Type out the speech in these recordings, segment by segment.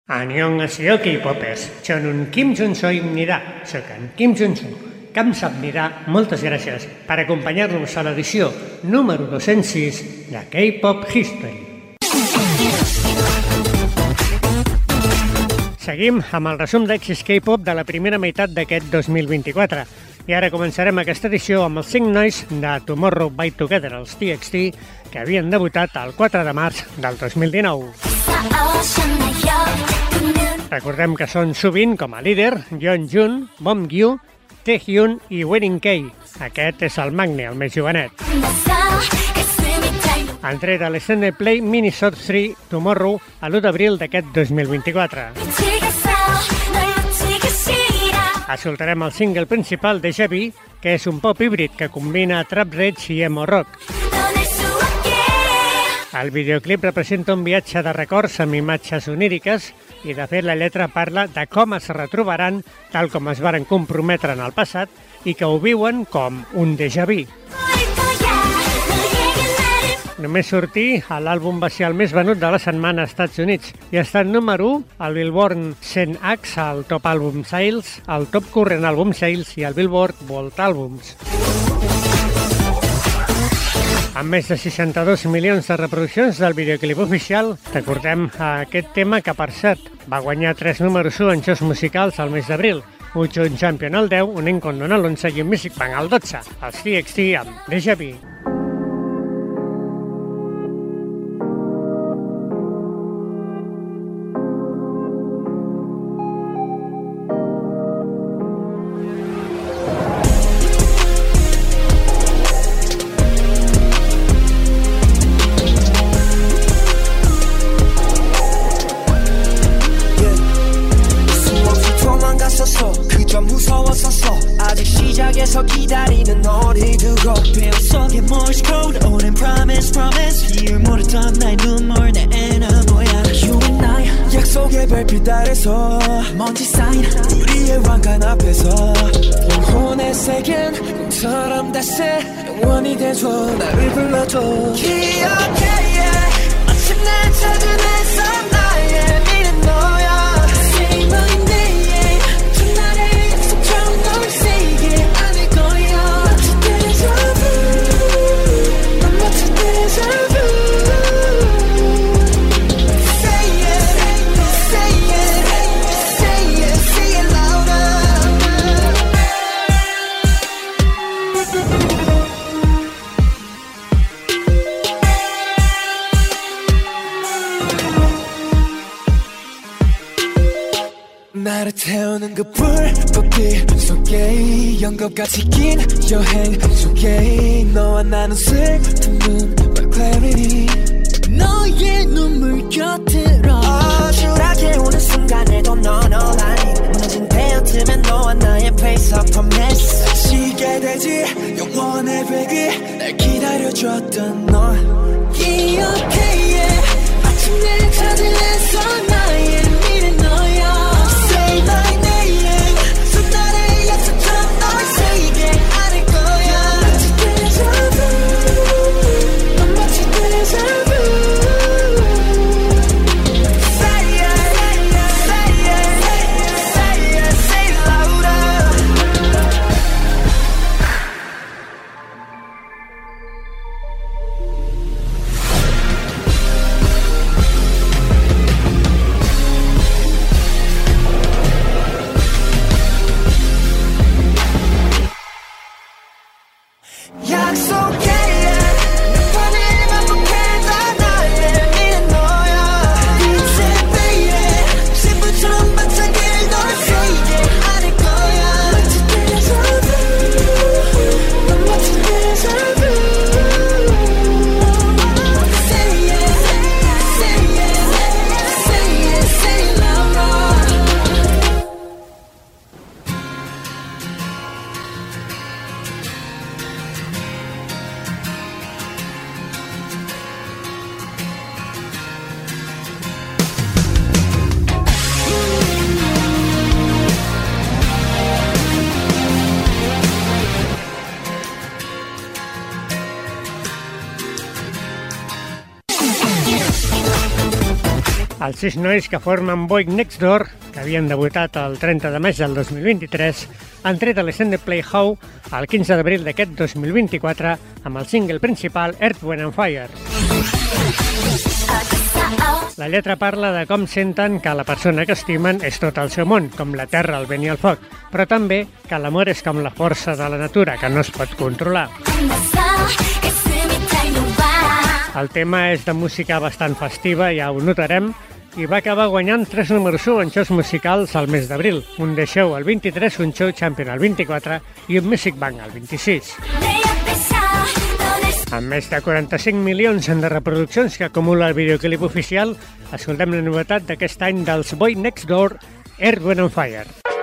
안녕하세요 K-popers, 저는 김준서입니다. Soc en Kim Junso. 감사합니다, moltes gràcies per acompanyar-nos a l'edició número 206 de K-Pop History. Seguim amb el resum d'èxits K-Pop de la primera meitat d'aquest 2024. I ara començarem aquesta edició amb els 5 nois de Tomorrow by Together, els TXT, que havien debutat el 4 de març del 2019. Recordem que són sovint com a líder Yeonjun, Bomgyu, Taehyun i Wedding K. Aquest és el Magne, el més jovenet. Han tret a l'Extended Play Minisode 3 Tomorrow a l'1 d'abril d'aquest 2024. Escoltarem el single principal de Deja Vu, que és un pop híbrid que combina trap rage i emo rock. El videoclip representa un viatge de records amb imatges oníriques i, de fet, la lletra parla de com es retrobaran tal com es varen comprometre en el passat i que ho viuen com un déjà vu. Només sortir, l'àlbum va ser el més venut de la setmana als Estats Units i ha estat número 1 al Billboard 100 X, al Top Album Sales, al Top Current Album Sales i al Billboard World Albums. Amb més de 62 milions de reproduccions del videoclip oficial, recordem aquest tema que, per cert, va guanyar 3 números 1 en jocs musicals al mes d'abril. Un Champion al 10, un Encondon a l'11 i un Music Bank al 12. Els TXT amb Deja Vu. 시작에서 기다리는 너를 두고 배 속에 몰시고 오랜 promise 이유 모르던 나의 눈물 내 애는 뭐야 You and I 약속의 별빛 아래서 먼지 쌓인 우리의 왕관 앞에서 영혼의 색은 꿈처럼 다시 영원히 돼줘 나를 불러줘 기억해 yeah. 마침내 찾은 햇살 나의 미래 너야 Say my name 첫날의 약속처럼 널 세게 안을 거야 마치 déjà vu 난 마치 déjà vu Say it, say it, say it, say it louder 나를 태우는 그 불꽃빛 속에 연극같이 긴 여행 속에 너와 나눈 슬픈 눈물 clarity 너의 눈물 곁으로 어지럽게 오는 순간에도 넌 online 무너진 베어트면 너와 나의 place of promise 지게 되지 영원의 베기 날 기다려줬던 널 기억해 yeah. 마침내 찾은 햇살 나의 미래 너야 Say my name 첫날의 약속처럼 널 세게 안을 거야 마치 déjà vu 넌 마치 déjà vu Say it, say it, say it, say it louder Els 6 nois que formen Boy Next Door, que havien debutat el 30 de maig del 2023, han tret a l'Extended Play How el 15 d'abril d'aquest 2024 amb el single principal Earth, Wind & Fire. La lletra parla de com senten que la persona que estimen és tot el seu món, com la terra, el vent i el foc, però també que l'amor és com la força de la natura, que no es pot controlar. El tema és de música bastant festiva, ja ho notarem, i va acabar guanyant 3 números 1 en shows musicals al mes d'abril, un The Show el 23, un Show Champion el 24 i un Music Bank el 26. Amb més de 45 milions de reproduccions que acumula el videoclip oficial, escoltem la novetat d'aquest any dels Boy Next Door, Earth, Wind & Fire.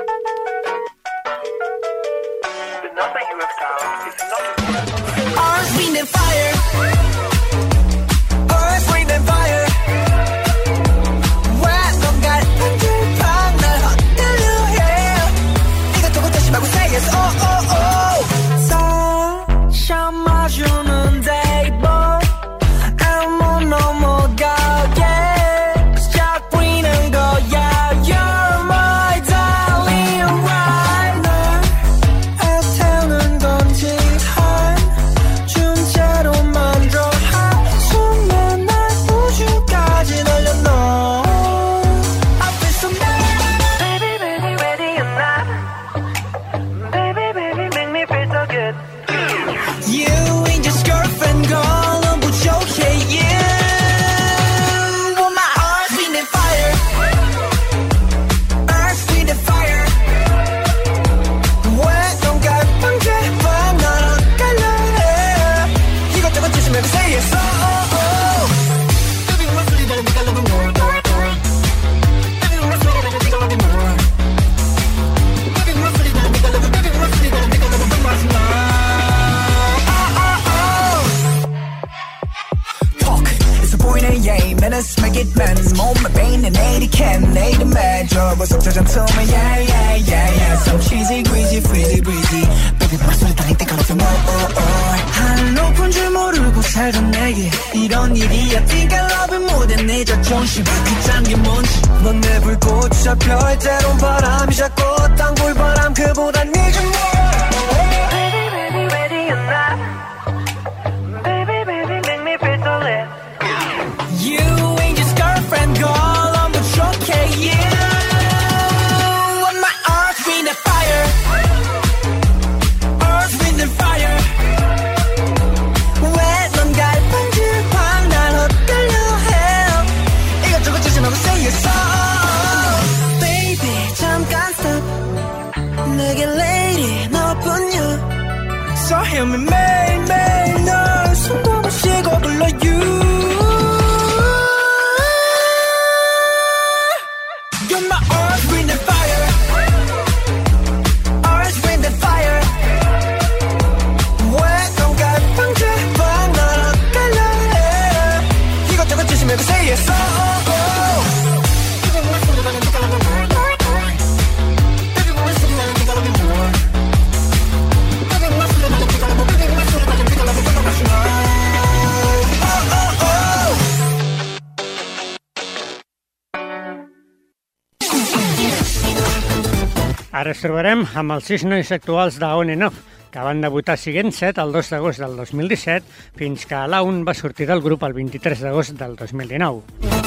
Ara ens trobarem amb els 6 nois actuals de On and Off, que van debutar siguent 7 el 2 d'agost del 2017, fins que l'A1 va sortir del grup el 23 d'agost del 2019.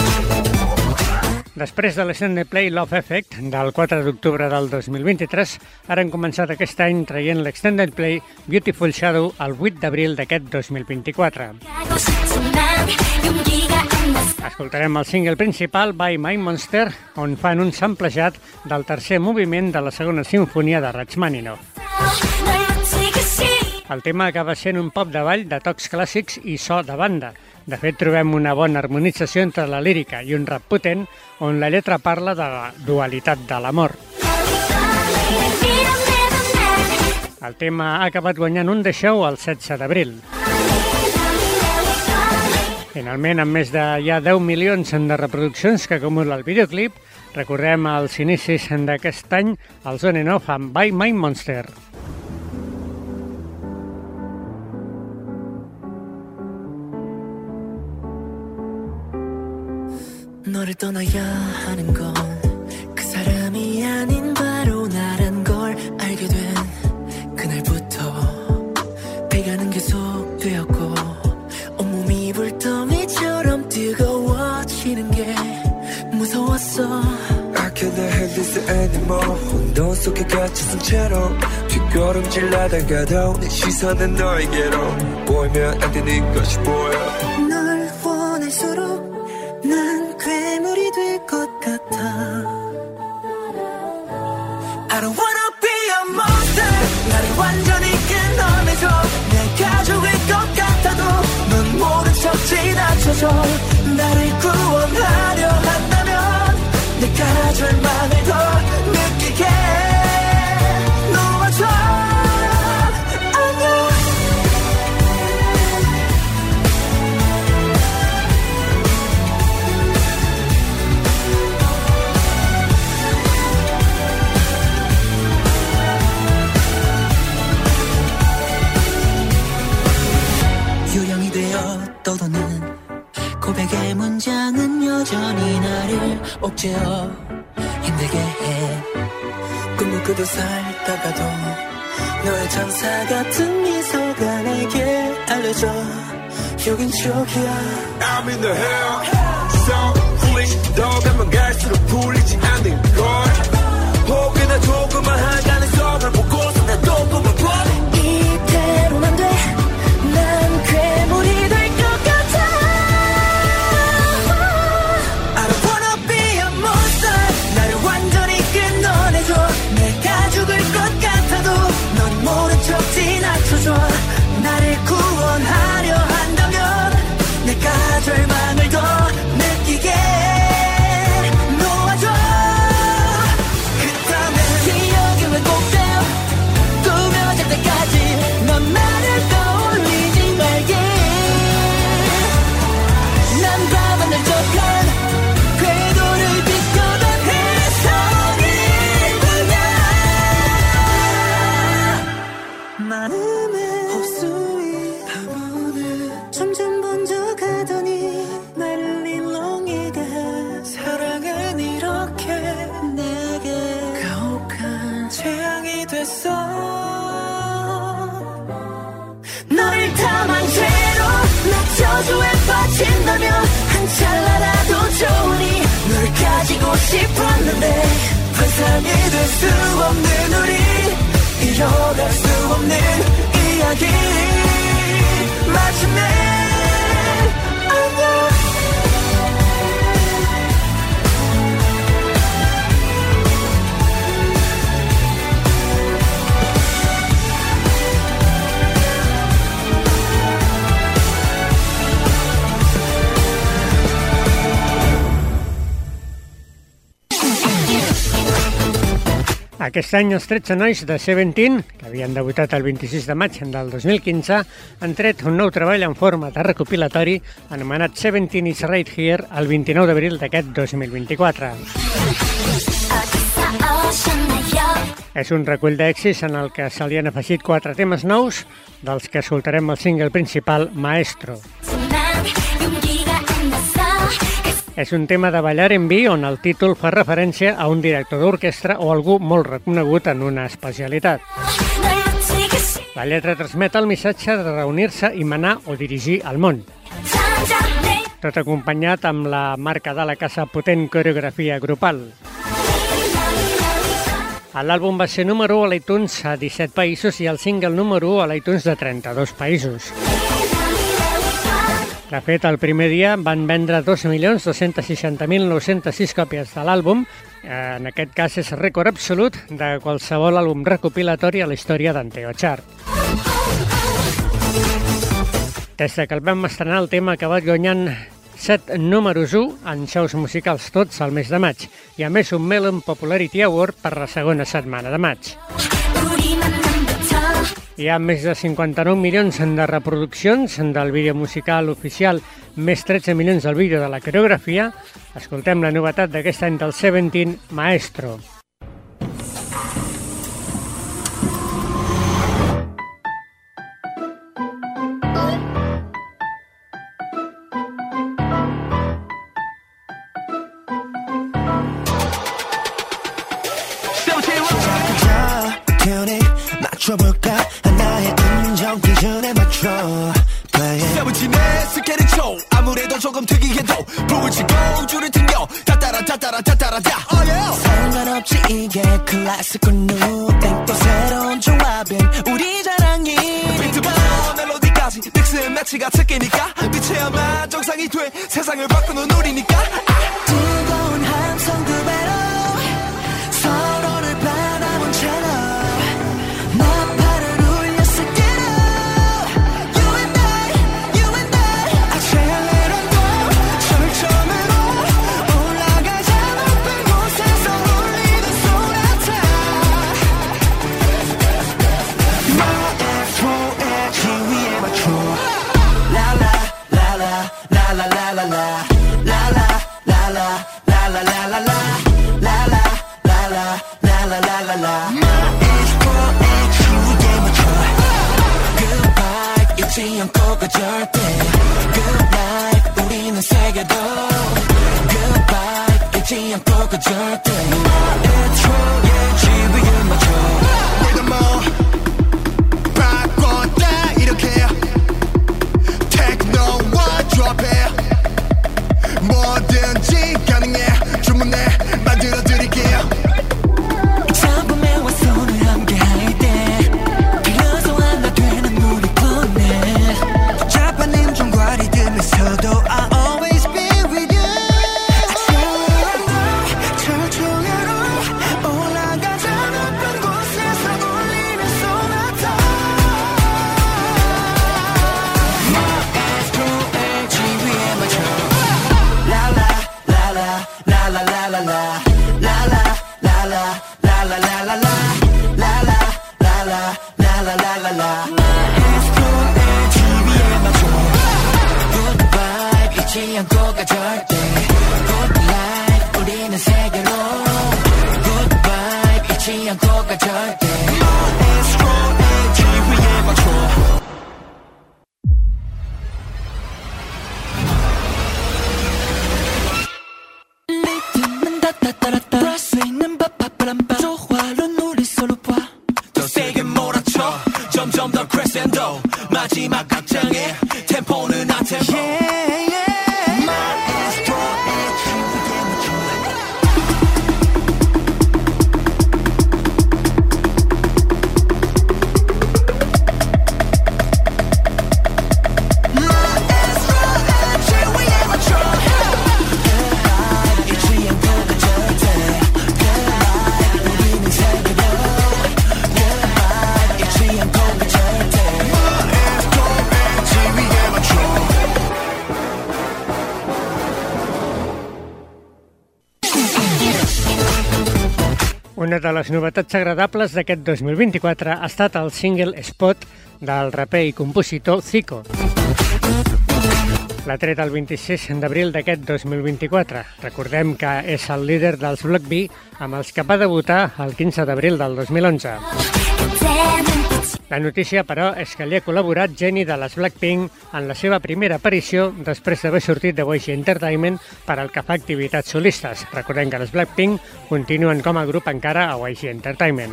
Després de l'Extended Play Love Effect, del 4 d'octubre del 2023, ara han començat aquest any traient l'Extended Play Beautiful Shadow el 8 d'abril d'aquest 2024. Escoltarem el single principal, By My Monster, on fan un samplejat del tercer moviment de la segona sinfonia de Rachmaninoff. El tema acaba sent un pop de ball de tocs clàssics i so de banda. De fet, trobem una bona harmonització entre la lírica i un rap potent, on la lletra parla de la dualitat de l'amor. El tema ha acabat guanyant un The Show el 16 d'abril. Finalment, amb més de ja 10 milions de reproduccions que acumula el videoclip, recorrem els inicis d'aquest any al On and Off amb By My Monster. 너를 떠나야 하는 건 그 사람이 아닌 바로 나란 걸 알게 된 그날부터 비가는 계속되었고 온몸이 불더미처럼 뜨거워지는 게 무서웠어. I cannot handle this anymore. 혼돈 속에 갇혀선 채로 뒷걸음질 나다가도 내 시선은 너에게로 보이면 안 되는 것이 보여. 널 원할수록 난 괴물이 될 것 같아. I don't wanna be a monster. 나를 완전히 끊어내줘. 내 가족일 것 같아도 넌 모른 척 지나쳐줘. 나를 구원하려 한다면 내가 절망을 더 느끼게 놓아줘. 안녕. 유령이 되어 떠도는 고백의 문장은 여전히 나를 옥죄어 힘들게 해. 꿈을 꾸듯 살다가도 너의 천사 같은 미소가 내게 알려줘. 여긴 저기야. I'm in the hell. So foolish. 더 가면 갈수록 풀리지 않는 걸. 혹여나 조금만 한가는 선을 보고서 난 또 꿈을 꿔. 이대로는 안 돼. 난 괴물이 될 것 같아. I don't wanna be a monster. 나를 완전히 끊어내줘. 내가 죽을 것 같아도 넌 모른 척 지나쳐줘. 나를 구원하려 한다면 내가 절망을 더 느끼게 놓아줘. 그다음에 기억이 왜곡돼요. 꾸며질 때까지 넌 나를 떠올리지 말게. 난 밤하늘 족한 궤도를 비춰던 해성일 뿐이야. 마음의 헛수이 바보는 점점 번져가더니 나를 일렁이게 해. 사랑은 이렇게 내게 가혹한 재앙이 됐어. 너를 탐한 채로 내 저주에 빠진다면 한 찰나라도 좋으니 널 가지고 싶었는데 환상이 될 수 없는 우리 이어갈 수 없는 이야기 마침내 안녕. Aquest any els 13 nois de Seventeen, que havien debutat el 26 de maig del 2015, han tret un nou treball en forma de recopilatori anomenat Seventeen is Right Here el 29 d'abril d'aquest 2024. És un recull d'èxits en el que se li han afegit 4 temes nous, dels que escoltarem el single principal, Maestro. És un tema de ballar en vi on el títol fa referència a un director d'orquestra o algú molt reconegut en una especialitat. La lletra transmet el missatge de reunir-se i manar o dirigir el món. Tot acompanyat amb la marca de la casa potent coreografia grupal. L'àlbum va ser número 1 a l'iTunes a 17 països i el single número 1 a l'iTunes de 32 països. De fet, el primer dia van vendre 2.260.906 còpies de l'àlbum. En aquest cas és rècord absolut de qualsevol àlbum recopilatori a la història d'Anteo Chart. Des que el vam estrenar, el tema ha acabat guanyant 7 números 1 en shows musicals tots al mes de maig i a més un Melon Popularity Award per la segona setmana de maig. Hi ha més de 59 milions de reproduccions del vídeo musical oficial, més 13 milions del vídeo de la coreografia. Escoltem la novetat d'aquest any del Seventeen, Maestro. 맞춰볼까 하나의 인정 기준에 맞춰 세븐틴의 스케일을 쳐 아무래도 조금 특이해도 불을 치고 줄을 튕겨 따따라 oh yeah. 상관없지 이게 클래식과 누땡 또 새로운 조합인 우리 자랑이니까 비트부터 멜로디까지 믹스 매치가 특기니까 빛이야만 정상이 돼 세상을 바꾸는 우리니까 뜨거운 함성 두 배로 서로를 바라본 채로 나팔을 울렸을 때로 You and I Accelerate on 절정으로 올라가자 높은 곳에서 울리는 소나타 나의 지위에 맞춰 라라 라라 라라 라라 라라 라라 잊지 않고 그 절대 Good life 우리는 세계도 Good vibe 잊지 않고 그 절대 애초에 지위에 맞춰 내가 뭐 바꿨다 이렇게 테크노와 조합해 뭐든지 가능해 주문해 만들어드릴게요 작품에 와 손을 함께 할 때 빌려서 하나 되는 물이 뻔해 복잡한 음정과 리듬에서도 I always be with you 절정으로 올라가자 높은 곳에서 울리는 소나타 마에스트로의 지위에 맞춰 라라 라라 라라 라라 라라 라라 라라라라라라라라라라라라라라 마에스트로의 지위에 맞춰 Good vibe 잊지 않고 가 절대 Good life 우리는 세계로 Good vibe 잊지 않고 가 절대 마에스트로의 지위에 맞춰 리듬은 따따따라따 브라스 있는 바빠빠람빠 조화로운 우리 서로 봐 더 세게 몰아쳐 점점 더 크레센도 마지막 악장에 템포는 앞템포 마에스트로의 지위에 맞춰 마에스트로의 지위에 맞춰 Good life 잊지 않고 가 절대 Good life 우리는 세계로 Good vibe 잊지 않고 가 절대 마에스트로의 지위에 맞춰 Una de les novetats agradables d'aquest 2024 ha estat el single Spot del raper i compositor Zico. L'ha tret el 26 d'abril d'aquest 2024. Recordem que és el líder dels Block B, amb els que va debutar el 15 d'abril del 2011. La notícia, però, és que li ha col·laborat Jennie de les Blackpink en la seva primera aparició després d'haver sortit de YG Entertainment per al que fa activitats solistes. Recordem que les Blackpink continuen com a grup encara a YG Entertainment.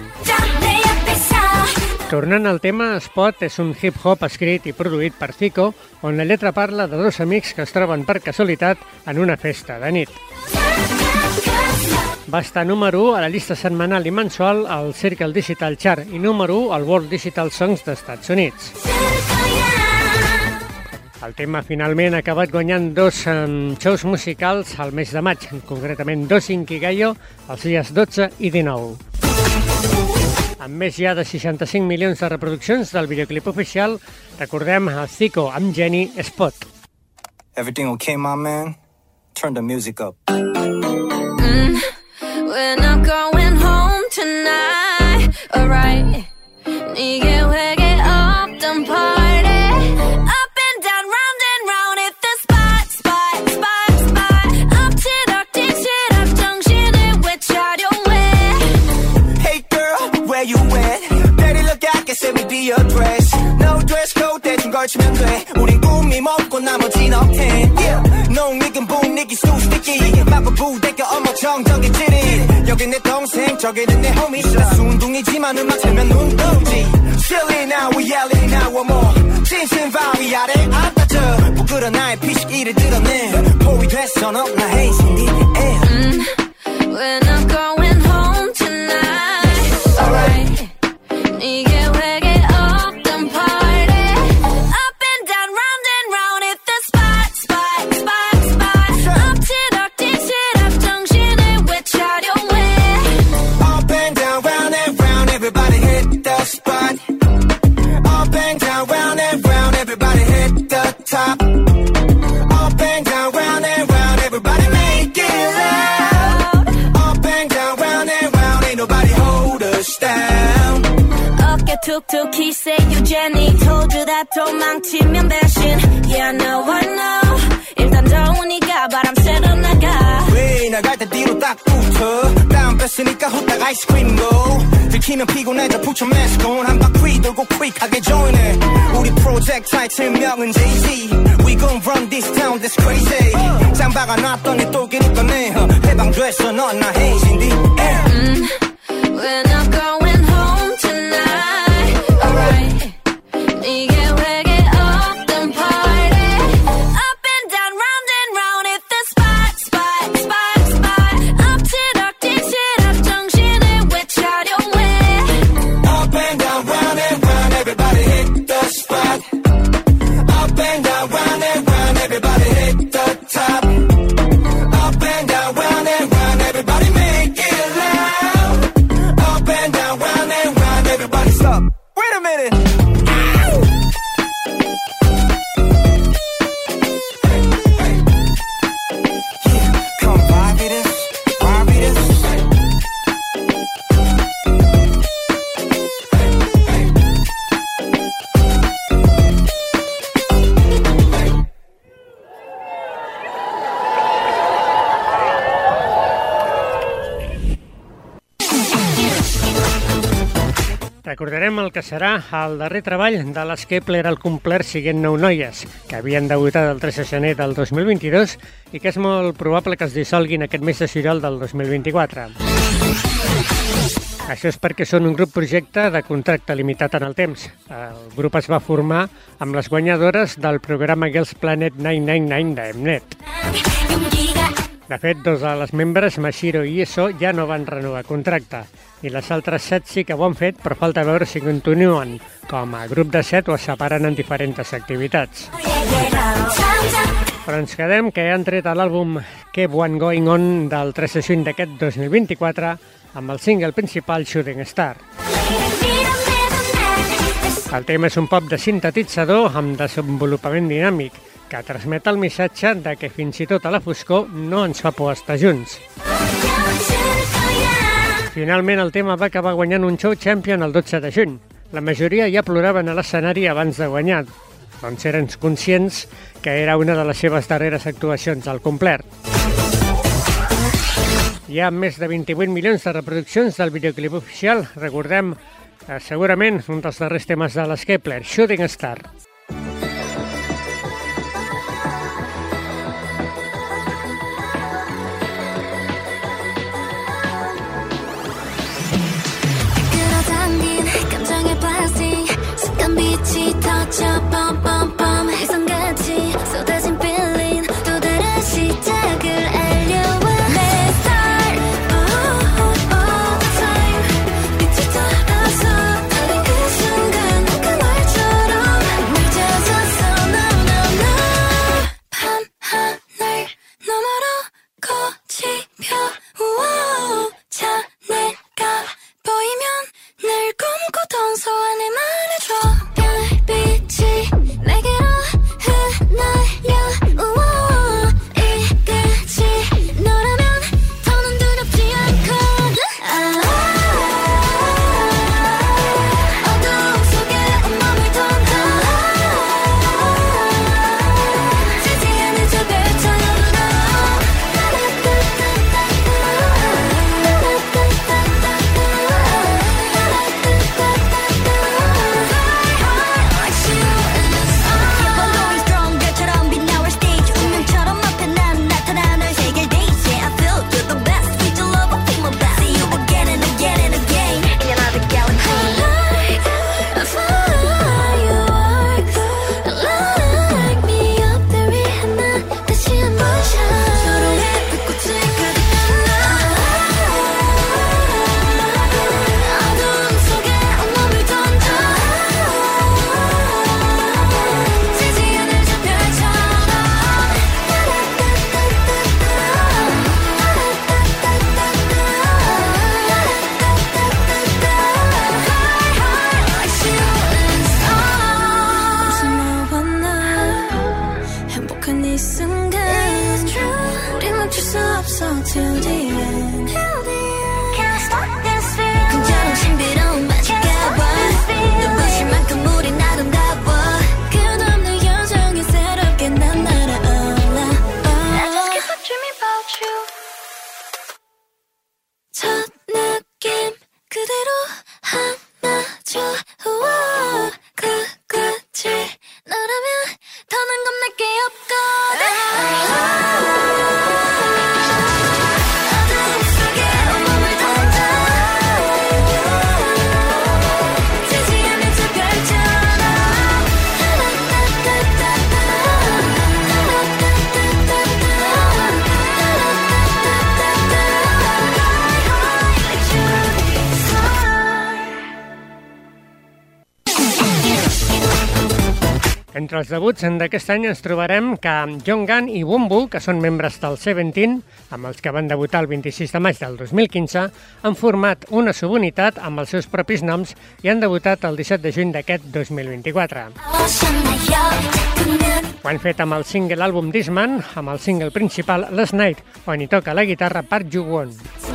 Tornant al tema, Spot és un hip-hop escrit i produït per Zico, on la lletra parla de dos amics que es troben per casualitat en una festa de nit. Va estar número 1 a la llista setmanal i mensual al Circle Digital Chart i número 1 al World Digital Songs d'Estats Units. El tema finalment ha acabat guanyant 2 shows musicals al mes de maig, concretament 2 Inkigayo els dies 12 i 19. Amb més ja de 65 milions de reproduccions del videoclip oficial, recordem a Zico amb Jennie Spot. Everything okay, my man? Turn the music up. We're not going home tonight, alright. 네게 회개 없던 party. Up and down, round and round, hit the spot, spot, spot, spot. 엎치락 뒤치락 정신을 되차려해. Hey girl, where you at? Better look out, get me be your dress. No dress code, 대충 걸치면 돼. 우린 꿈이 먹고 나머진 업텐. Yeah. 농익은 분위기 so sticky. 마법부 대껴 어머 정적인 찌릿. 여긴 내 동생, 저기는 내 homie. 나 순둥이지만 음악 틀면 눈 뜨지. 위아래 앉아져 부끄러 나의 피식기를 드러내 포위 됐어 너 나 헤이신디 We're not going home tonight. Alright. 네게 회개 없던 party. Up and down, round and round, hit the spot, spot, spot, spot. 엎치락 뒤치락 정신을 외쳐려 해. Up and down, round and round, everybody hit the spot. Up and down, round and round, everybody hit the top. Up and down, round and round, everybody make it loud. Up and down, round and round, ain't nobody hold us down. 어깨 툭툭히 say you Jenny. Told you that 도망치면 배신. Yeah, I know. 일단 더우니까 바람 쐬러 나가. 왜 나갈 때 뒤로 딱 붙어. 다운 뺐으니까 후딱 아이스크림 고. 들키면 피곤해져 put your mask on. 한 바퀴 돌고 quick하게 join해. 우리 프로젝트 타이틀명은 Jay-Z. We gon' run this town, that's crazy. 짱박아 놨더니 또 기름 꺼내. 해방됐어 넌 나 헤이신디. We're not going home tonight. Alright. 네게 회개 없던 party. Up and down, round and round, hit the spot, spot, spot, spot. 엎치락 뒤치락 정신을 외쳐려 해. Up and down, round and round, everybody hit the spot. Up and down, round and round, everybody hit the top. Up and down, round and round, everybody make it loud. Up and down, round and round, everybody stop. Wait a minute. Yeah, come vibe with us, vibe with us. Recordarem el que serà el darrer treball de les Kepler al complet siguent 9 noies, que havien debutat el 3 de gener del 2022 i que és molt probable que es dissolguin aquest mes de juliol del 2024. Això és perquè són un grup projecte de contracte limitat en el temps. El grup es va formar amb les guanyadores del programa Girls Planet 999 de Mnet. De fet, dos de les membres, Mashiro i Eso, ja no van renovar contracte, i les altres 7 sí que ho han fet, però falta veure si continuen com a grup de 7 o es separen en diferents activitats. Però ens quedem que han tret l'àlbum Keep One Going On del 3 de juny d'aquest 2024 amb el single principal Shooting Star. El tema és un pop de sintetitzador amb desenvolupament dinàmic que transmet el missatge de que fins i tot a la foscor no ens fa por estar junts. Finalment, el tema va acabar guanyant un show champion el 12 de juny. La majoria ja ploraven a l'escenari abans de guanyar, doncs eren conscients que era una de les seves darreres actuacions al complet. Hi ha més de 28 milions de reproduccions del videoclip oficial. Recordem, segurament, un dels darrers temes de les Kepler, Shooting Star. 빛이 터져 뻔뻔뻔 해성같이 쏟아진 feeling 또 다른 시작을 알려와 Let's start all the time 빛이 떨어져 다른 그 순간 그 말처럼 Entre els debuts d'aquest any ens trobarem que Jonghan i Wonbu, que són membres del Seventeen, amb els que van debutar el 26 de maig del 2015, han format una subunitat amb els seus propis noms i han debutat el 17 de juny d'aquest 2024. Ho han fet amb el single àlbum This Man, amb el single principal Last Night, on hi toca la guitarra Park Ju-won.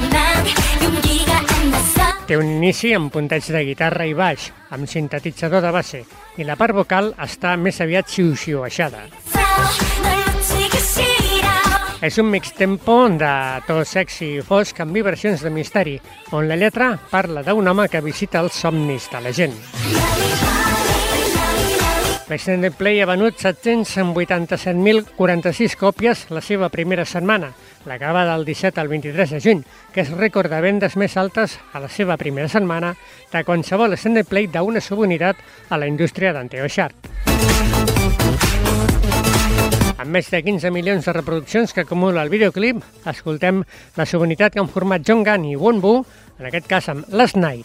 Té un inici amb punteig de guitarra i baix, amb sintetitzador de base, i la part vocal està més aviat xiu-xiueixada. És un mix-tempo de to sexy i fosc amb vibracions de misteri, on la lletra parla d'un home que visita els somnis de la gent. L'Extended Play ha venut 787.046 còpies la seva primera setmana, la que va del 17 al 23 de juny, que és rècord de vendes més altes a la seva primera setmana de qualsevol Extended Play d'una subunitat a la indústria d'Anteo Chart. Amb més de 15 milions de reproduccions que acumula el videoclip, escoltem la subunitat que han format Jonghan i Wonbu, en aquest cas amb Last Night.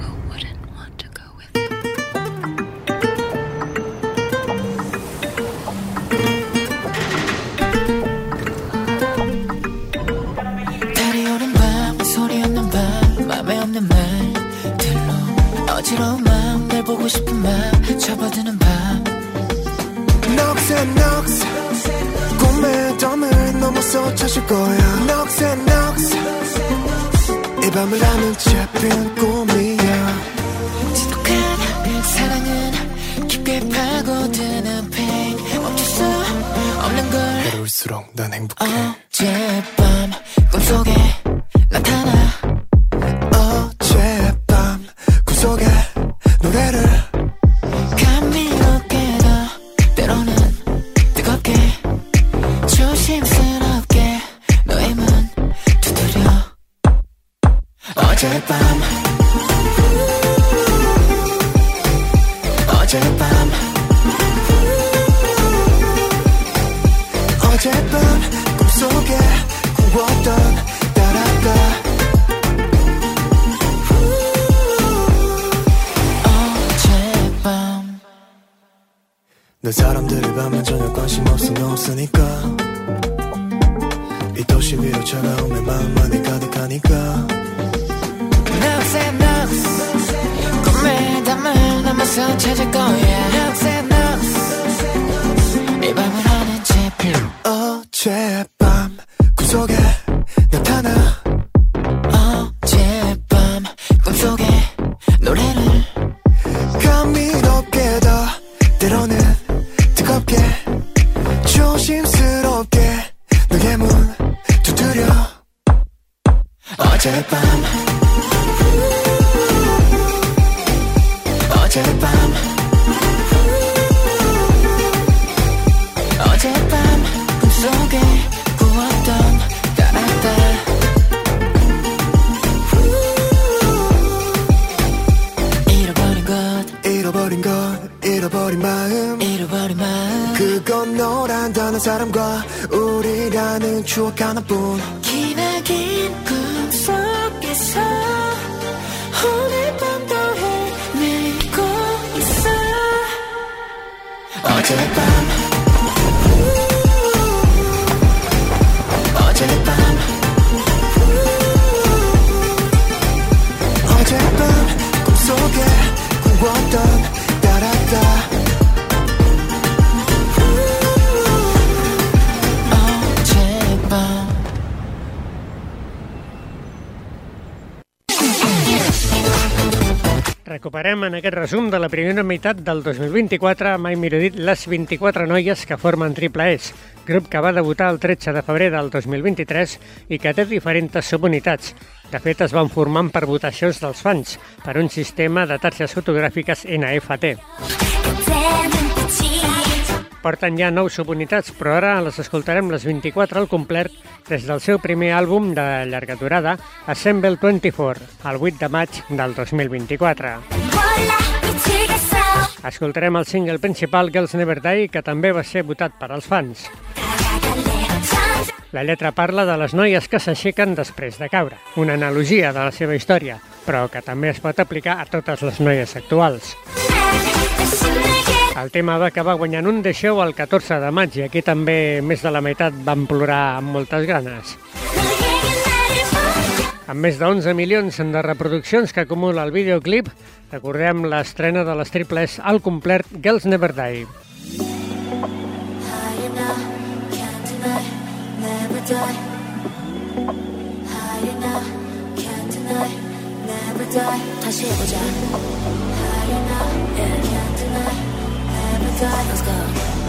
어지러운 마음 날 보고 싶은 맘 접어드는 밤 Knocks and knocks 꿈의 덤을 넘어서 찾을 거야 Knocks and knocks 이 밤을 나는 잡힌 꿈이야 지독한 사랑은 깊게 파고드는 pain 멈출 수 없는 걸 괴로울수록 난 행복해 어젯밤 꿈속에 나타나 어젯밤 꿈속에 노래를 감미롭게도 때로는 뜨겁게 조심스럽게 너의 문 두드려 어젯밤 꿈속에 꾸었던 따라가 내 사람들이 밤에 전혀 관심 없으니까 이 도시 위로 차가운 내 마음만이 가득하니까 Knocks and knocks 꿈의 담을 넘어서 찾을 거야 Knocks and knocks 이 밤을 하는 제필 어젯밤 꿈속에 나타나 어젯밤 꿈속에 노래를 감미롭게도 때로는 뜨겁게 조심스럽게 너의 문 두드려 어젯밤 꿈속에 꾸었던 따라다 잃어버린 마음 그건 너란다는 사람과 우리라는 추억 하나뿐 기나긴 꿈속에서 오늘 밤도 헤매고 있어 어젯밤 꿈속에 꾸었던 따라다 Recuperem en aquest resum de la primera meitat del 2024 mai millor dit les 24 noies que formen Triple S, grup que va debutar el 13 de febrer del 2023 i que té diferents subunitats. De fet, es van formant per votacions dels fans, per un sistema de targes fotogràfiques NFT. Porten ja 9 subunitats, però ara les escoltarem les 24 al complet des del seu primer àlbum de llarga durada, Assemble 24, el 8 de maig del 2024. Escoltarem el single principal Girls Never Die, que també va ser votat per als fans. La lletra parla de les noies que s'aixequen després de caure, una analogia de la seva història, però que també es pot aplicar a totes les noies actuals. El tema va acabar guanyant un The Show el 14 de maig i aquí també més de la meitat van plorar amb moltes ganes. Amb més de 11 milions de reproduccions que acumula el videoclip, recordem l'estrena de les triples al complet Girls Never Die. 다시 해보자. Let's go.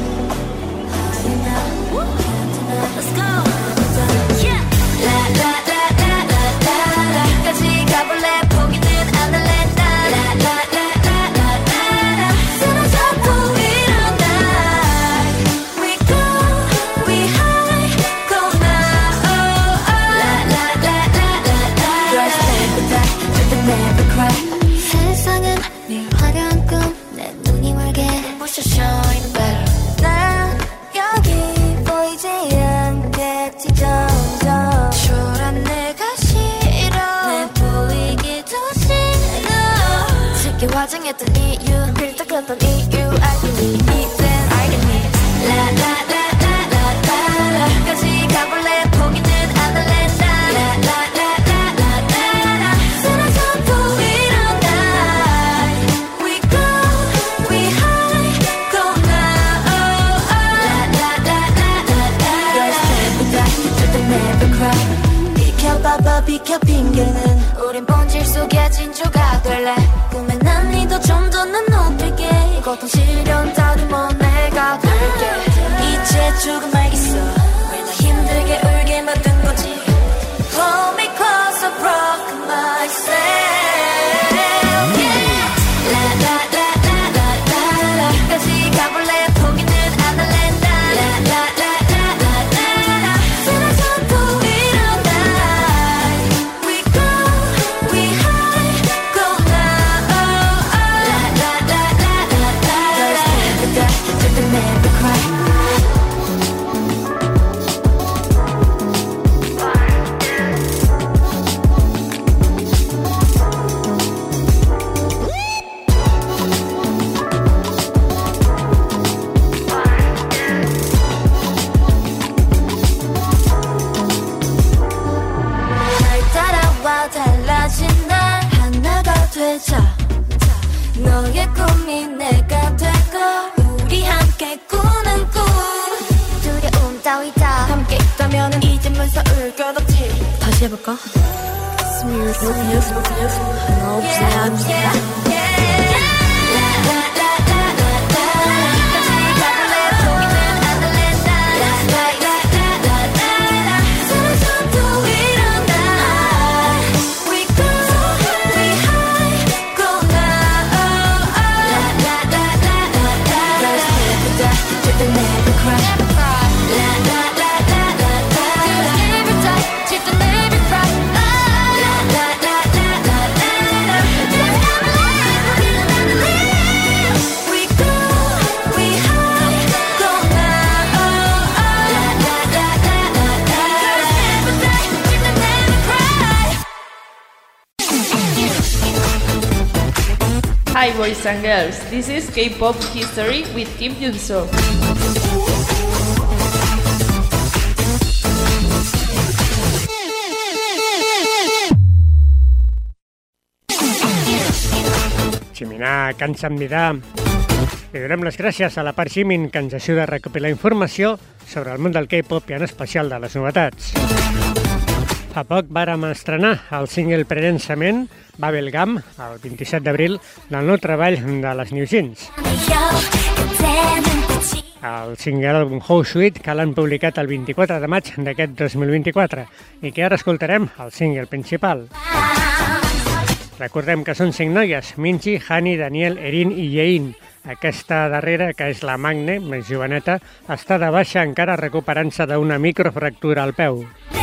Let's go. Yeah. La la la la la la la. 같이 가볼래 포기는 안 할래. La la la la la la la. 쓰러져 보이는 날. We go, we high, go now. La la la la la la. Girls never die, but they never cry. 세상은 늘 화려한 꿈, 내 눈이 멀게. Shine better. 난 여기 보이지 않겠지 점점. 초란 내가 싫어. 내 보이기도 싫어. 쉽게 화장했던 이유, 필터였던 이유. 알겠니? 이젠 알겠니? 라라라라라라라. 같이 가볼래? 포기는 안 할래. 라라라라라라라. 쓰러져 보이는 날. We go, we high. 비켜봐봐 비켜 핑계는 우린 본질 속에 진주가 될래 꿈에 난 니도 좀 더 난 높일게 고통 시련 다듬어 내가 될게 이제 조금 알겠어 왜 나 힘들게 울게 만든 거지 Hold me close I broke myself yeah. 라라라라라라라 같이 가볼래 포기는 안 할래 라라라라라라라 쓰러져 보이는 날 We go, we high, go now 라라라라라라라 Girls never cry 달라진 날 하나가 되자 너의 꿈이 내가 되고 우리 함께 꾸는 꿈 두려움 따위다 함께 있다면 이제 무서울 것 없지 다시 해볼까? Smooth No Hi boys and girls, this is K-pop history with Kim Junso. Ximinar, cansa'm mirar. Li donem les gràcies a la part Jimin que ens ajuda a recopilar informació sobre el món del K-pop i en especial de les novetats. Fa poc vàrem estrenar el single prellançament Bubblegum, el 27 d'abril, del nou treball de les New Jeans. El single àlbum How Sweet, que l'han publicat el 24 de maig d'aquest 2024 i que ara escoltarem el single principal. Recordem que són 5 noies, Minji, Hani, Daniel, Erin i Yein. Aquesta darrera, que és la Magne, més joveneta, està de baixa encara recuperant-se d'una microfractura al peu.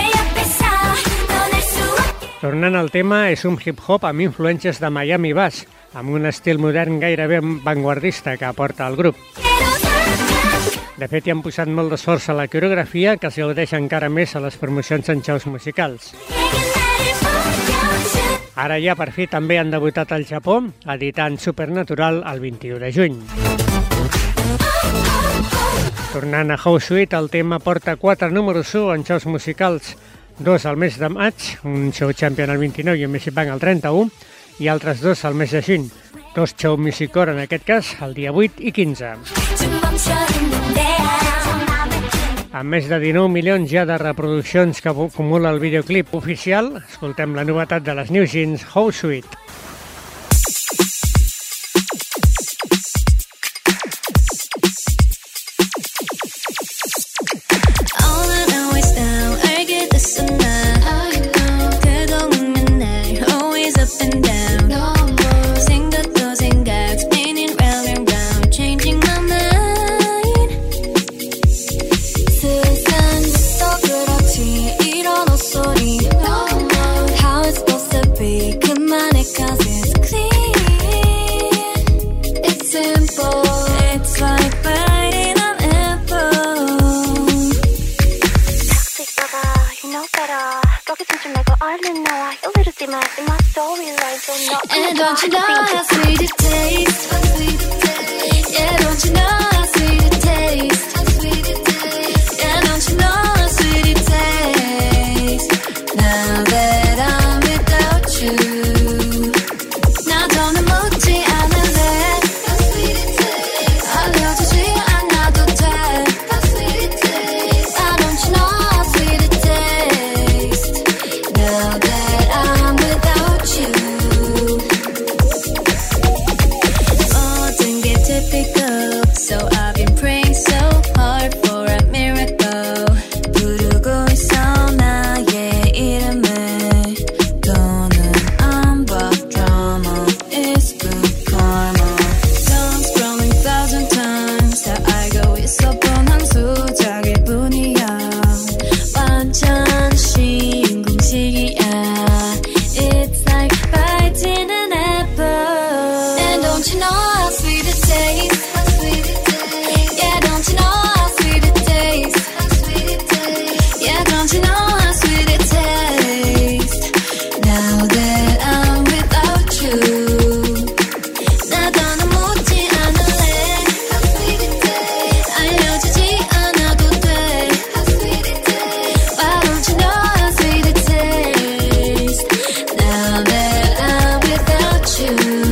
Tornant al tema, és un hip-hop amb influències de Miami Bass, amb un estil modern gairebé vanguardista que aporta el grup. De fet, hi han posat molt d'esforç a la coreografia, que s'audeix encara més a les promocions en shows musicals. Ara ja, per fi, també han debutat al Japó, editant Supernatural el 21 de juny. Tornant a How Sweet, el tema porta 4 números 1 en shows musicals, 2 al mes de maig, un show champion el 29 i un Music Bank el 31, i altres 2 al mes de juny, 2 show music core en aquest cas, el dia 8 i 15. Amb més de 19 milions ja de reproduccions que acumula el videoclip oficial, escoltem la novetat de les New Jeans, How Sweet. And don't you know how sweet it tastes? Yeah, don't you know how sweet it tastes? Yeah, don't you know how sweet it tastes? Now that I'm without you, 나 더는 묻지 않을래. 알려주지 않아도 돼. Why don't you know how sweet it tastes? Now that I'm without you. So I've been praying so hard for a miracle. 부르고 있어 나의 이름을. 더는 안 봐. Drama is good karma. Songs growing 1,000 times. 다 알고 있어 뻔한 수작일 뿐이야. 완전 쉬운 공식이야. It's like biting an apple. And don't you know how sweet it tastes? Yeah, don't you know how sweet it tastes? Yeah, don't you know how sweet it tastes? Now that I'm without you, 나 더는 묻지 않을래. 알려주지 않아도 돼. Why don't you know how sweet it tastes? Now that I'm without you.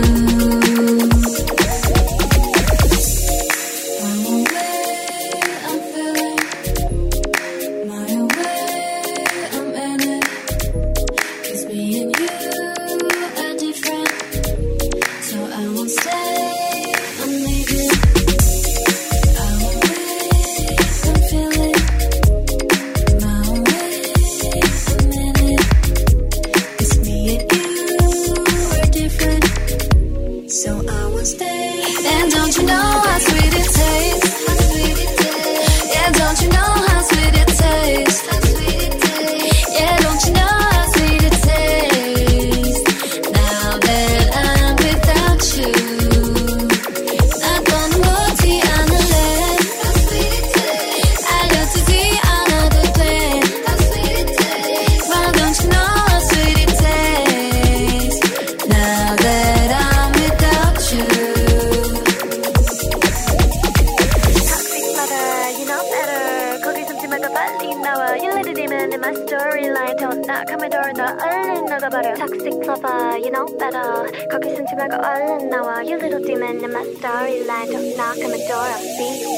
Toxic lover, you know better. 거기 숨지 말고 얼른 나와. You little demon in my storyline. Don't knock on my door, I'll see you.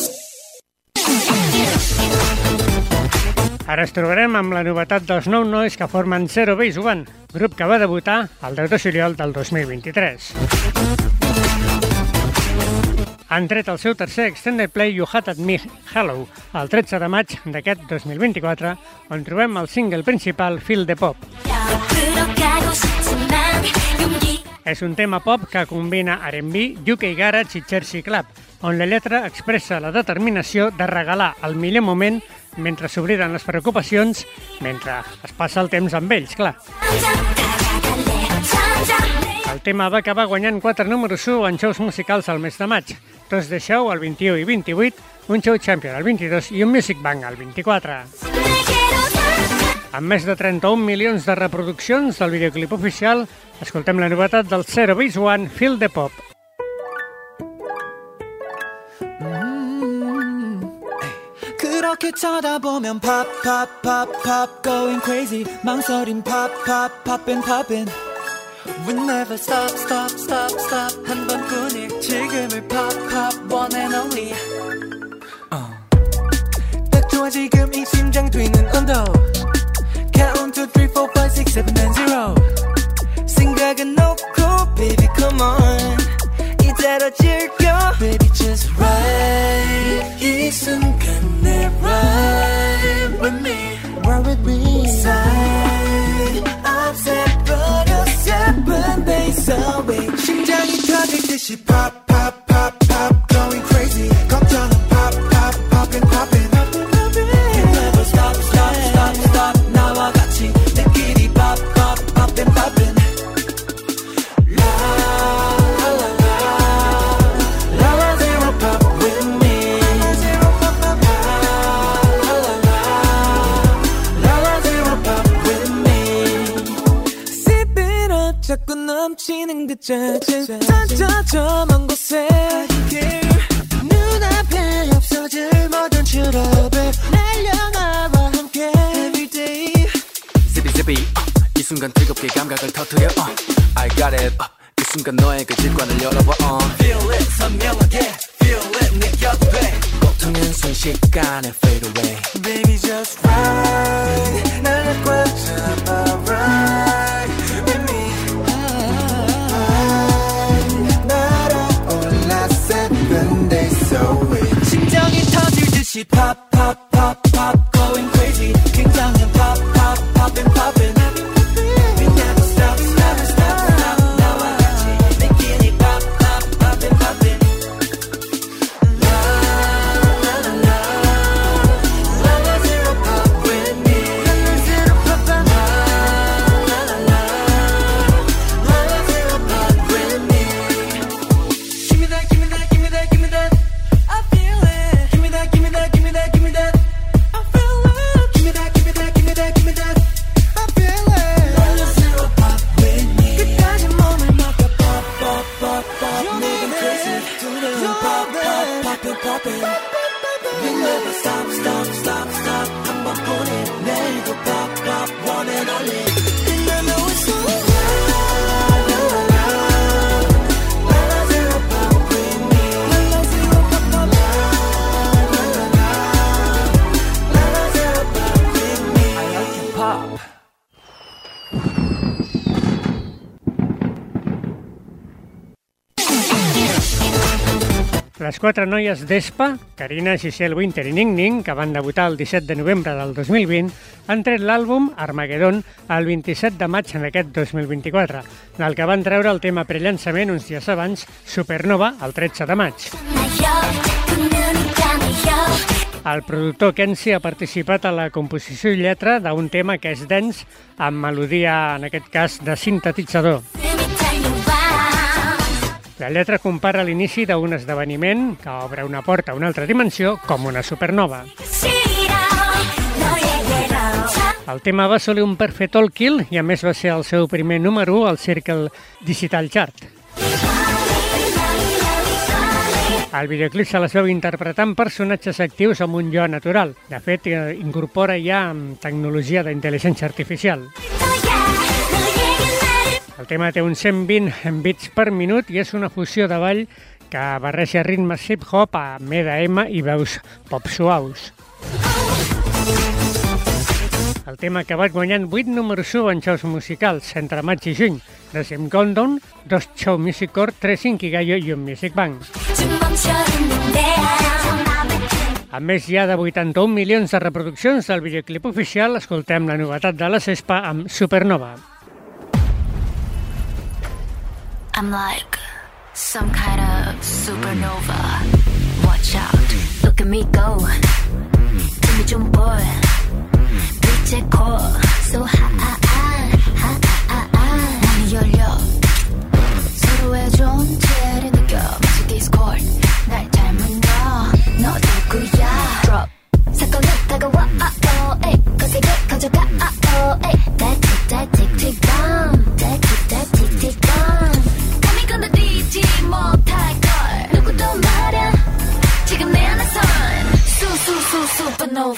Ara ens trobarem amb la novetat dels Nou Nois que formen Zero Base One, grup que va debutar el 10 de juliol del 2023. Han tret el seu tercer extended play You Had At Me Hello el 13 de maig d'aquest 2024, on trobem el single principal Feel the Pop. És un tema pop que combina R&B, UK Garage i Chelsea Club, on la lletra expressa la determinació de regalar el millor moment mentre s'obliden les preocupacions, mentre es passa el temps amb ells, clar. El tema va acabar guanyant 4 números 1 en shows musicals al mes de maig, 2 de show el 21 i 28, un show champion el 22 i un Music Bank el 24. Amb més de 31 milions de reproduccions del videoclip oficial, escoltem la novetat del Zero Base One, Feel the Pop. 그렇게 쳐다보면 pop pop pop pop going crazy 망설임 pop pop poppin' poppin' We never stop stop stop stop 한 번뿐일 지금을 pop pop one and only 딱 좋아 지금 이 심장 뛰는 온도 Count 2, 3, 4, 5, 6, 7, 9, 0 생각은 놓고 baby come on 이대로 즐겨 baby just ride 이 순간에 ride with me ride with me side 없애버려 7 days away 심장이 터질 듯이 pop pop pop pop going crazy 걱정은 pop pop poppin' poppin' You never stop stop stop stop 나와 같이 느끼리 pop pop poppin' poppin' 자꾸 넘치는 그 짜증 던져져 먼 곳에 눈앞에 없어질 모든 트러블 날려나와 함께 everyday Zippy 이 순간 뜨겁게 감각을 터뜨려 I got it 그 순간 너의 그 질관을 열어봐 Feel it 선명하게 Feel it 느껴도 돼 고통은 순식간에 fade away Baby just ride 날 꽉 잡아 ride with me 심장이 터질 듯이 pop pop pop pop going crazy 긴장은 pop pop poppin' poppin' We never stop stop stop stop 나와 같이 느끼니 pop pop poppin' poppin' La la la la La zero pop with me La zero pop pop La la la la La zero pop with me Give me that, give me that, give me that, give me that I feel it. Give me that, give me that, give me that, give me that. I feel it. Give me that, give me that, give me that, give me that. I feel it. Roll a zero pop with me. 끝까지 몸을 맡겨 pop, pop, pop, pop. 내겐 crazy. 두려운 pop, pop, poppin', poppin'. We never stop, stop, stop, stop. 한 번뿐인 내일도 pop, pop, one and only. And I know it's so Les quatre noies d'Espa, Carina, Giselle Winter i Ning Ning, que van debutar el 17 de novembre del 2020, han tret l'àlbum Armageddon el 27 de maig en aquest 2024, del que van treure el tema prellançament uns dies abans, Supernova, el 13 de maig. El productor Kenzie ha participat a la composició i lletra d'un tema que és dens, amb melodia, en aquest cas, de sintetitzador. La lletra compara l'inici d'un esdeveniment que obre una porta a una altra dimensió com una supernova. El tema va assolir un perfect all kill i a més va ser el seu primer número 1 al Circle Digital Chart. El videoclip se la veu interpretant personatges actius amb un jo natural. De fet, incorpora ja tecnologia d'intel·ligència artificial. El tema té uns 120 bits per minut i és una fusió de ball que barreja ritmes hip-hop amb EDM i veus pop suaus. El tema ha acabat guanyant 8 números 1 en shows musicals entre maig i juny, de Sim Countdown, 2 Show Music Core, 3 Inkigayo i un Music Bank. A més, hi ha de 81 milions de reproduccions del videoclip oficial. Escoltem la novetat de les Espa amb Supernova. I'm like some kind of supernova. Watch out, look at me go. Give me 좀 boy. 빛의 core, so high, 문이 열려. 서로의 존재를 느껴. 마치 디스코드, 날 닮은 너 누구야? Drop. 사건이 다가와, 거세게 가져가, that tick bomb, that tick bomb. 건너뛰지 못할걸 누구도 말야 지금 내 안에선 supernova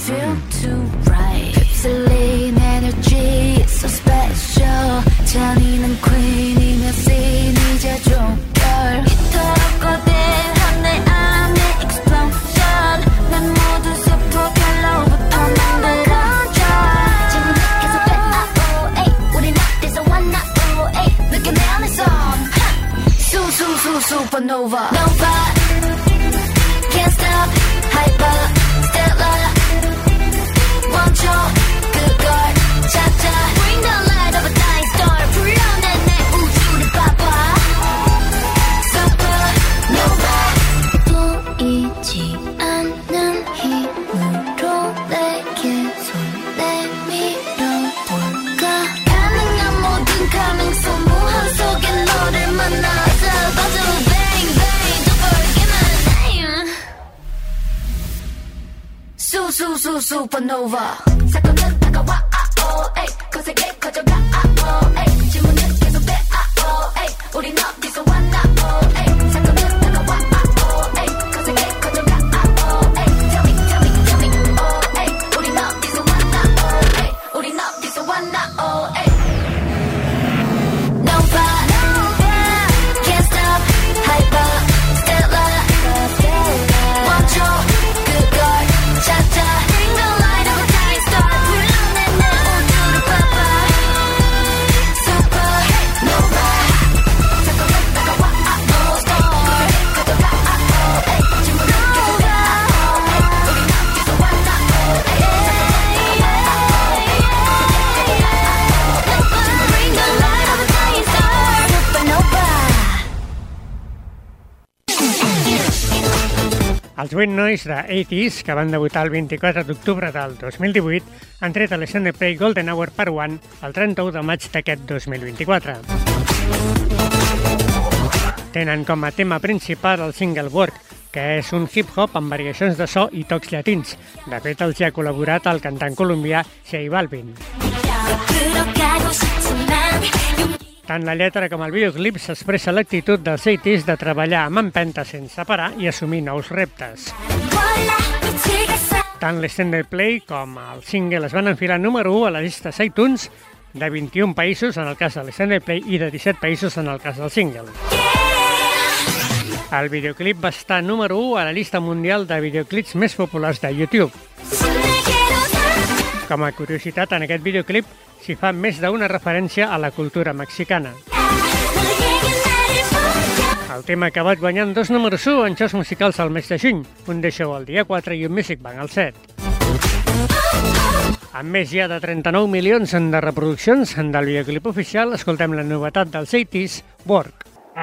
feel too right. 휩쓸린 energy so special. 잔인한 queen이며 scene 이제 종결. 이토록 거대한 내 안에 explosion. 난 모든 세포 결로부터 만들어져. 지금 계속돼 oh, 우린 어디서 왔나 oh, 느껴 내 안에서 supernova. Nova can't stop. Hyper stellar. 멈춰 그걸 찾아. Bring the light of a dying star. 불러내 내 우주를 봐봐. Supernova. 보이지 않는 힘으로 내게 손 내밀어볼까. 가능한 모든 가능성 무한 속에 너를 만나서 빠져. Bang bang don't forget my name. Supernova. 사건은 다가와 거세게 커져가 질문은 계속돼 우린 어디서 왔나 사건은 다가와 거세게 커져가 Tell me 우린 어디서 왔나 우린 어디서 왔나 Nova can't stop. Hyper stellar. 멈춰 그걸 찾아. Bring the light of a dying star. 불러내 내 우주를 봐봐. Supernova. 사건은 다가와 가져가 질문은 계속해 우린 어디서 왔나 Bring the light of a dying star. Supernova. Els Wet Noise de 80s, que van debutar el 24 d'octubre del 2018, han tret a l'Extended Play Golden Hour Part 1 el 31 de maig d'aquest 2024. Tenen com a tema principal el single Work, que és un hip-hop amb variacions de so i tocs llatins. De fet, els hi ha col·laborat el cantant colombià J Balvin. Tant la lletra com el videoclip s'expressa l'actitud dels 80s de treballar amb empenta sense parar i assumir nous reptes. Tant l'Extended Play com el single es van enfilar número 1 a les llistes iTunes de 21 països en el cas de l'Extended Play i de 17 països en el cas del single. El videoclip va estar número 1 a la llista mundial de videoclips més populars de YouTube. Com a curiositat, en aquest videoclip s'hi fa més d'una referència a la cultura mexicana. El tema ha acabat guanyant 2 números 1 en shows musicals al mes de juny, un The Show al dia 4 i un Music Bank al 7. Amb més ja de 39 milions de reproduccions del videoclip oficial, escoltem la novetat dels 80s, Work.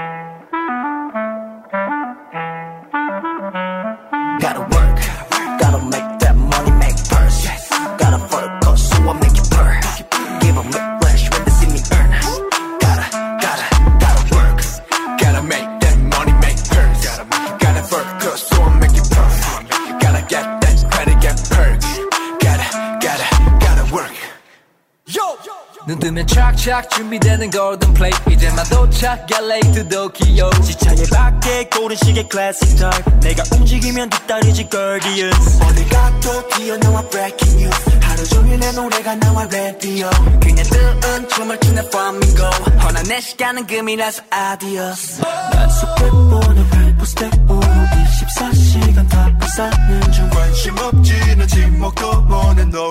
Gotta work, gotta make that money, make purse. Gotta focus, so I make it purr. Give them a flash when they see me earn. Gotta work. Gotta make that money, make purse. Gotta focus, so I make it purr. Gotta get that credit, get perk. Gotta work. Yo! 눈 뜨면 착착 준비되는 golden plate 이제만 도착 LA to Tokyo 지창에 밖에 고른 시계 classic start 내가 움직이면 뒤따르지 Guardians 어딜 가도 튀어나와 breaking news 하루 종일 내 노래가 나와 radio 그냥 뜨은 춤을 추는 flamingo 허나 내 시간은 금이라서 adios 난 속에 보는 포스터 24시간 다 부사는 중 관심 없지 난 침묵도 원해 no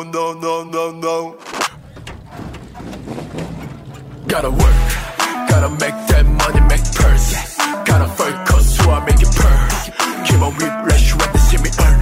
Gotta work, gotta make that money, make purse. Gotta focus, so I make it purr. Keep on whiplash when they see me earn.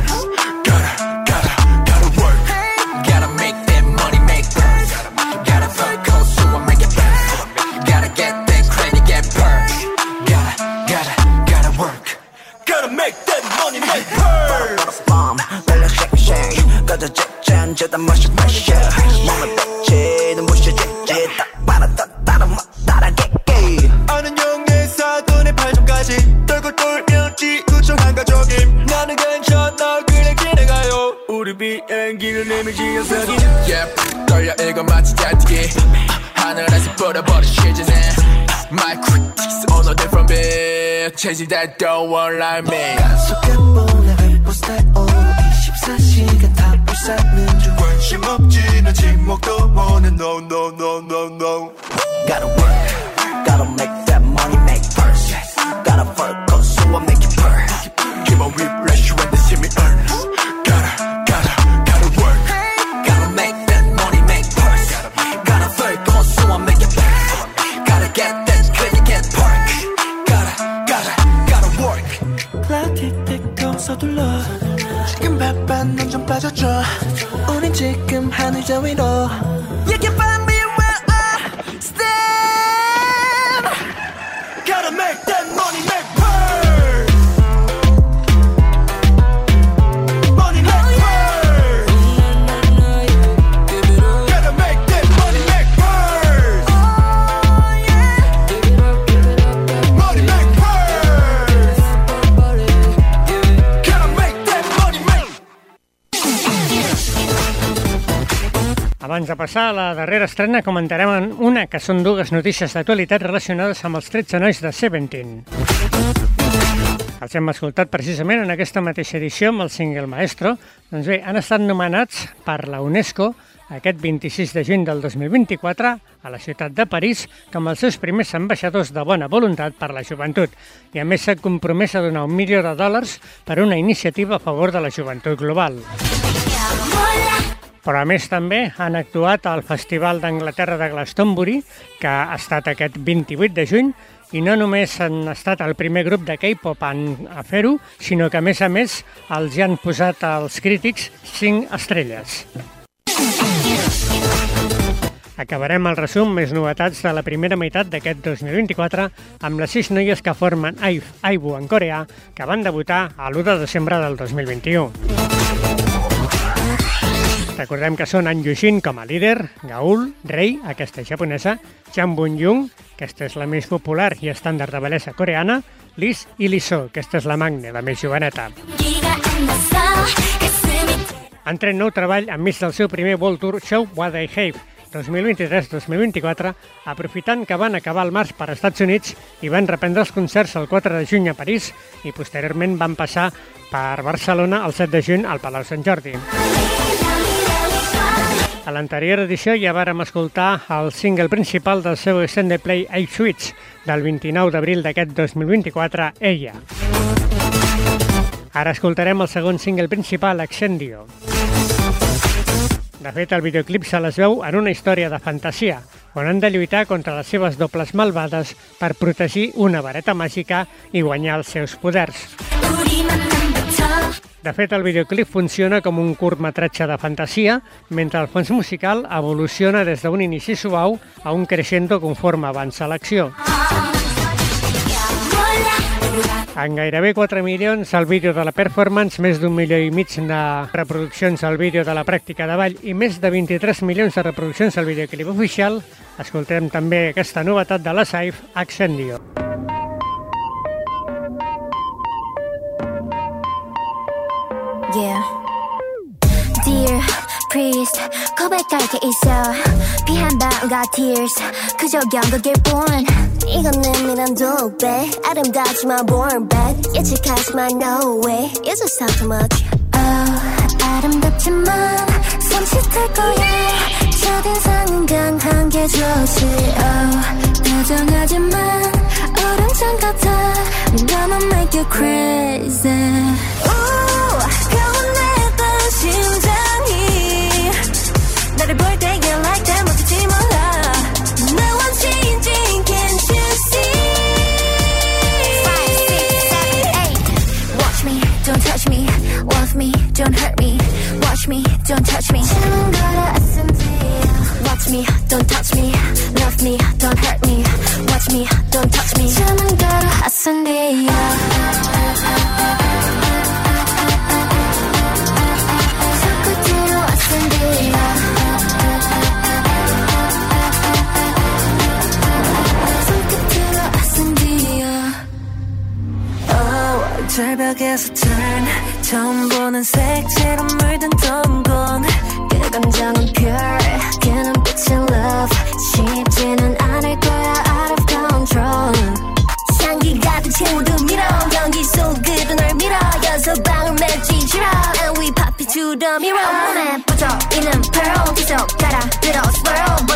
Gotta work, gotta make that money, make purse. Gotta focus, so I make it purr. Gotta get that credit, get purr. Gotta work, gotta make that money, make purse. Bomb, belly shake 가져 잭잔 저다 마셔 몸을 뱉지 눈부셔 잭지 딱 봐라 따라게 아는 영의 사돈의 팔점까지 떨고 돌면 지구촌 한가족임 나는 괜찮아 그냥 기대가요 우리 비행기를 내밀지어서기 Yeah 떨려 이거 마치 자티기 하늘에서 뿌려버린 시즌에 My critics on a different beat Chasing that don't want like me 속에 보내 포스터 24시간 다 부사 no, no, no, no, no. Gotta work, gotta make that money make first. Gotta focus so I make it burn. Keep on refresh when they see me earn. Gotta work. Gotta make that money make first. Gotta focus so I make it burn. Gotta get that credit get park. Gotta work. 클락 틱틱 서둘러 지금 바빠 넌 좀 빠져줘 우린 지금 하늘저 위로 You can find me where I stand Gotta make that money make burn. Money make burn. Gotta make that money make burn. Money make burn. Gotta make that money make. Abans de passar a la darrera estrena, comentarem una que són dues notícies d'actualitat relacionades amb els 13 nois de Seventeen. Els hem escoltat precisament en aquesta mateixa edició amb el single Maestro. Doncs bé, han estat nomenats per la UNESCO aquest 26 de juny del 2024 a la ciutat de París com els seus primers ambaixadors de bona voluntat per la joventut i a més s'ha compromès a donar $1 milió per una iniciativa a favor de la joventut global. Però a més també han actuat al Festival d'Anglaterra de Glastonbury, que ha estat aquest 28 de juny, i no només han estat el primer grup de K-pop a fer-ho, sinó que a més els hi han posat als crítics 5 estrelles. Acabarem el resum més novetats de la primera meitat d'aquest 2024 amb les 6 noies que formen IVE en coreà, que van debutar l'1 de desembre del 2021. Recordem que són Han Yushin com a líder, Gaul, Rei, aquesta japonesa, Chan Bun-young, aquesta és la més popular i estàndard de bellesa coreana, Liz i Liso, aquesta és la Magne, la més joveneta. Han tret nou treball enmig del seu primer World Tour Show What I Have 2023-2024, aprofitant que van acabar el març per Estats Units i van reprendre els concerts el 4 de juny a París i posteriorment van passar per Barcelona el 7 de juny al Palau Sant Jordi. A l'anterior edició ja vàrem escoltar el single principal del seu extended play Ape Switch del 29 d'abril d'aquest 2024, Ella. Ara escoltarem el segon single principal, Accendio. De fet, el videoclip se les veu en una història de fantasia, on han de lluitar contra les seves dobles malvades per protegir una vareta màgica i guanyar els seus poders. De fet, el videoclip funciona com un curtmetratge de fantasia, mentre el fons musical evoluciona des d'un inici suau a un crescendo conforme avança l'acció. En gairebé 4 milions al vídeo de la performance, més d'1,5 milió de reproduccions al vídeo de la pràctica de ball i més de 23 milions de reproduccions al videoclip oficial, escoltem també aquesta novetat de la IVE, Accendio. Yeah. Dear priest, 고백할 게 있어. 피한 방과 tears, 그저 연극일 뿐. 이건 내 미란 독배, 아름답지만 born bad. 예측하지만 no way, it's just not too much. Oh, 아름답지만 손짓할 거야. 첫인상은 강한 게 좋지. Oh, 다정하지만 얼음장 같아. Gonna make you crazy. 변했던 심장이 나를 볼 때 you like that 못하지 몰라 Now I'm changing, can't you see 5, 6, 7, 8 Watch me, don't touch me Love me, don't hurt me Watch me, don't touch me 지금 걸어 S&D Watch me, don't touch me Love me, don't hurt me Watch me, don't touch me 지금 걸어 S&D 절벽에서 turn 처음 보는 색채로 물든 동공 그 감정은 pure 그 눈빛은 love 쉽지는 않을 거야 out of control 향기 같은 친구들 밀어 연기 속으로 널 밀어 연서방울 맺히지러 And we pop it to the mirror 몸에 퍼져 있는 pearl 계속 따라 들어 swirl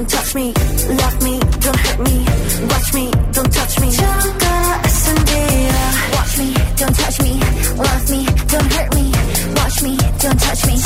don't touch me. Love me, don't hurt me. Watch me, don't touch me. Watch me, don't touch me. Love me, don't hurt me. Watch me, don't touch me.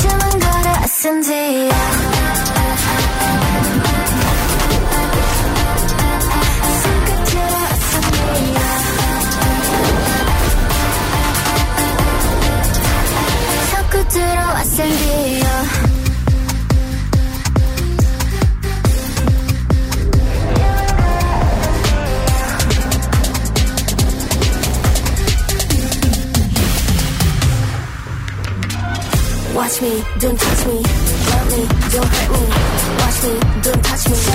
Watch me, don't touch me. Love me, don't hurt me. Watch me, don't touch me.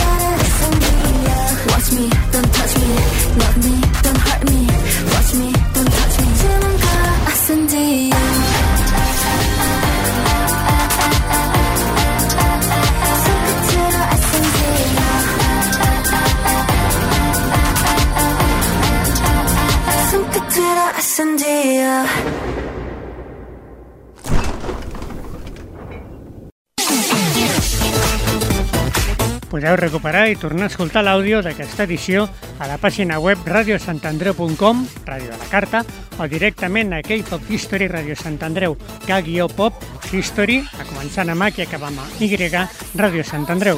Watch me, don't touch me. Love me, don't hurt me. Watch me, don't touch me. Podeu recuperar i tornar a escoltar l'àudio d'aquesta edició a la pàgina web radiosantandreu.com, Ràdio de la Carta, o directament a K-Pop History Radio Sant Andreu, K-Pop History, a començant amb H i acabant amb Y, Ràdio Sant Andreu.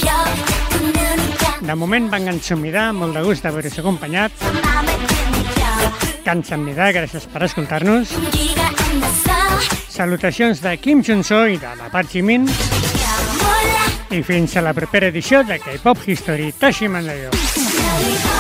De moment van ensumidar, molt de gust d'haver-vos acompanyat. Cansamnidar, gràcies per escoltar-nos. Salutacions de Kim Jun-so i de la Park Jimin. I fins a la propera edició de K-Pop History. Tashimandayo.